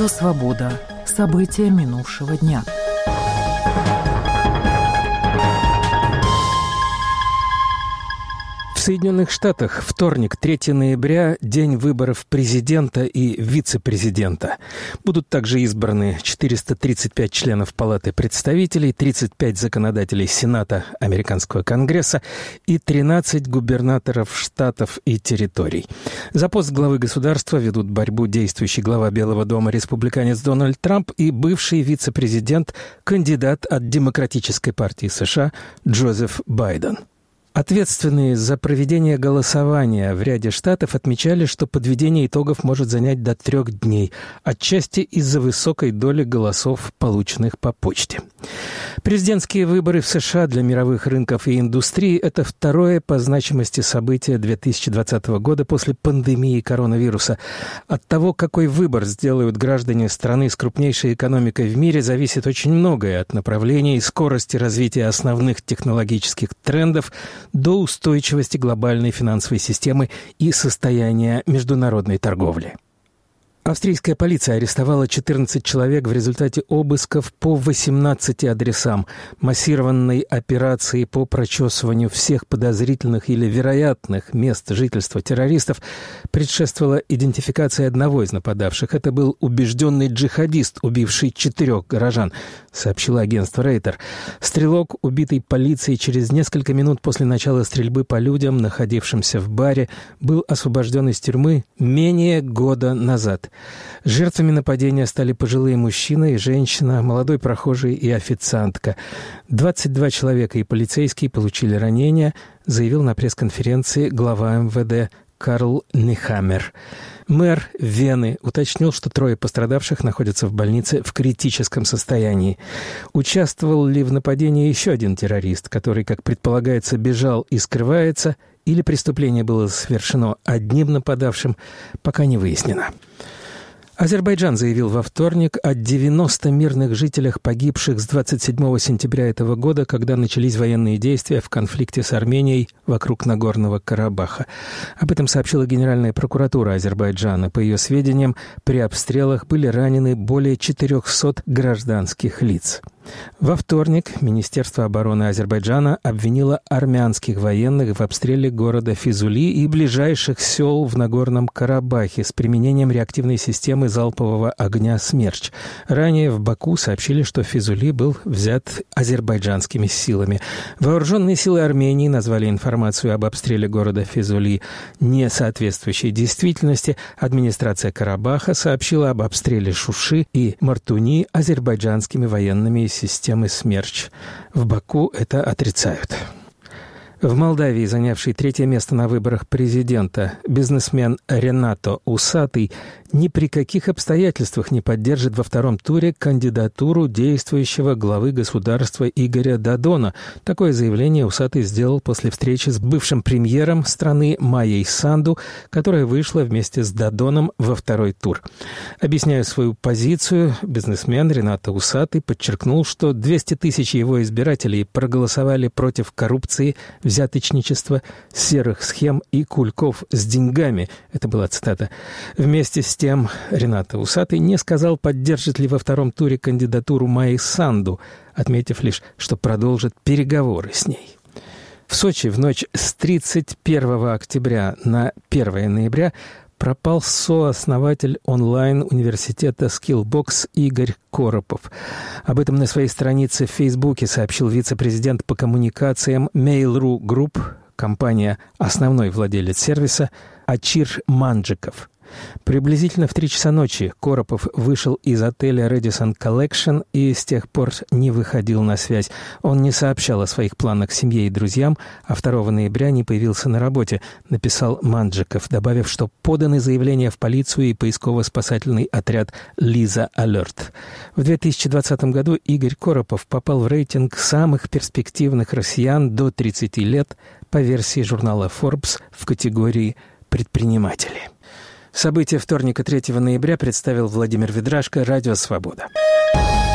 Радио «Свобода». События минувшего дня. В Соединенных Штатах вторник, 3 ноября, день выборов президента и вице-президента. Будут также избраны 435 членов Палаты представителей, 35 законодателей Сената Американского Конгресса и 13 губернаторов штатов и территорий. За пост главы государства ведут борьбу действующий глава Белого дома республиканец Дональд Трамп и бывший вице-президент, кандидат от Демократической партии США Джозеф Байден. Ответственные за проведение голосования в ряде штатов отмечали, что подведение итогов может занять до 3 дней, отчасти из-за высокой доли голосов, полученных по почте. Президентские выборы в США для мировых рынков и индустрии – это второе по значимости событие 2020 года после пандемии коронавируса. От того, какой выбор сделают граждане страны с крупнейшей экономикой в мире, зависит очень многое, от направления и скорости развития основных технологических трендов до устойчивости глобальной финансовой системы и состояния международной торговли. Австрийская полиция арестовала 14 человек в результате обысков по 18 адресам. Массированной операции по прочесыванию всех подозрительных или вероятных мест жительства террористов предшествовала идентификация одного из нападавших. Это был убежденный джихадист, убивший 4 горожан, сообщило агентство Рейтер. Стрелок, убитый полицией через несколько минут после начала стрельбы по людям, находившимся в баре, был освобожден из тюрьмы менее года назад. Жертвами нападения стали пожилые мужчина и женщина, молодой прохожий и официантка. 22 человека и полицейские получили ранения, заявил на пресс-конференции глава МВД Карл Нехаммер. Мэр Вены уточнил, что 3 пострадавших находятся в больнице в критическом состоянии. Участвовал ли в нападении еще один террорист, который, как предполагается, бежал и скрывается, или преступление было совершено одним нападавшим, пока не выяснено. Азербайджан заявил во вторник о 90 мирных жителях, погибших с 27 сентября этого года, когда начались военные действия в конфликте с Арменией вокруг Нагорного Карабаха. Об этом сообщила Генеральная прокуратура Азербайджана. По ее сведениям, при обстрелах были ранены более 400 гражданских лиц. Во вторник Министерство обороны Азербайджана обвинило армянских военных в обстреле города Физули и ближайших сел в Нагорном Карабахе с применением реактивной системы залпового огня «Смерч». Ранее в Баку сообщили, что Физули был взят азербайджанскими силами. Вооруженные силы Армении назвали информацию об обстреле города Физули не соответствующей действительности. Администрация Карабаха сообщила об обстреле Шуши и Мартуни азербайджанскими военными системы «Смерч». В Баку это отрицают. В Молдавии, занявший 3 место на выборах президента, бизнесмен Ренато Усатый ни при каких обстоятельствах не поддержит во 2-м туре кандидатуру действующего главы государства Игоря Додона. Такое заявление Усатый сделал после встречи с бывшим премьером страны Майей Санду, которая вышла вместе с Додоном во 2-й тур. Объясняя свою позицию, бизнесмен Ренато Усатый подчеркнул, что 200 тысяч его избирателей проголосовали против коррупции, взяточничества, серых схем и кульков с деньгами. Это была цитата. Вместе с тем Ренато Усатый не сказал, поддержит ли во 2-м туре кандидатуру Майи Санду, отметив лишь, что продолжит переговоры с ней. В Сочи в ночь с 31 октября на 1 ноября пропал сооснователь онлайн-университета Skillbox Игорь Коропов. Об этом на своей странице в Фейсбуке сообщил вице-президент по коммуникациям Mail.ru Group, компания «Основной владелец сервиса» Ачир Манджиков. Приблизительно в 3 часа ночи Коропов вышел из отеля Radisson Collection и с тех пор не выходил на связь. Он не сообщал о своих планах семье и друзьям, а 2 ноября не появился на работе, написал Манджиков, добавив, что поданы заявления в полицию и поисково-спасательный отряд «Лиза Алерт». В 2020 году Игорь Коропов попал в рейтинг самых перспективных россиян до 30 лет по версии журнала Forbes в категории «Предприниматели». События вторника 3 ноября представил Владимир Ведрашко, Радио «Свобода».